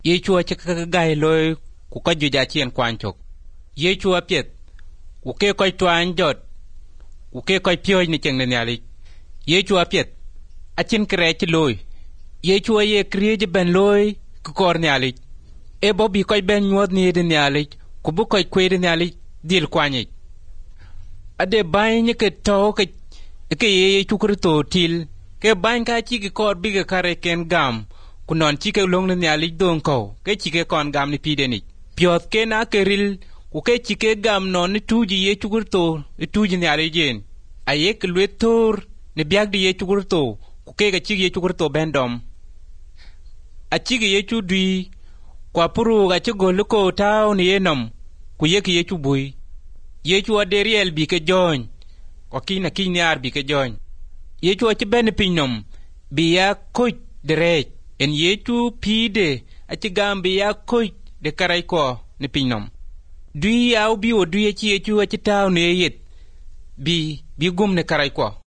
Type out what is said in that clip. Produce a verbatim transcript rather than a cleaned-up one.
ye chua che ka gai loy ku ka ju ja chien kwan chok ye chua piet ku ke koi twan jot ku ke koi pyo ni cheng ne ali ye chua piet a chin kre chi loy ye chua ye krie je ben loy ku kor ne ali e bobi koi ben nyod ni de ne ali ku bu koi kwe de ne ali dil kwani ade bay ni ke to ke ke ye chu krito til ke ban ka chi ke kor bi ke kare ken gam kunon chi ke long ne ali don ko ke chi ke kon gam ni pide ni piot ke na ke ril ku ke chi ke gam non ni tuji ye chu krito tuji ne ali jen aye ke le tor ne biag di ye chu krito ku ke ke chi ye chu krito bendom a chi ke ye chu dui kwa puru ga chi gol ko taw ni enom ku ye ke ye chu bui ye chu aderiel bi ke jon ko kina kinyar bi ke jon ye chu chi ben pinom bi ya ko dere en ye chu pide a chi gam bi ya ko de karai ko ni pinom dui au bi o dui chi ye chu a chi taw ne yet bi bi gum ne karai ko